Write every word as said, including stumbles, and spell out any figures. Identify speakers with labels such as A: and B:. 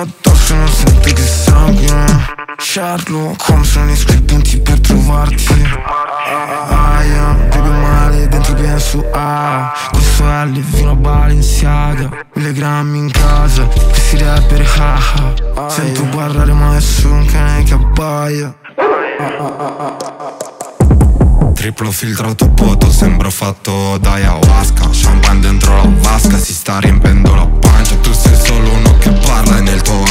A: addosso non sento che sangue. Sherlock Holmes sono i punti per trovarti. Aia, proprio male, dentro penso a questo L fino a Balenciaga. Mille grammi in casa, questi rapper haha. Sento parlare ma è solo un cane che abbaia.
B: Triplo filtrato poto, sembra fatto da ayahuasca. Champagne dentro la vasca, si sta riempendo la pancia. Tu sei solo uno che parla e nel tuo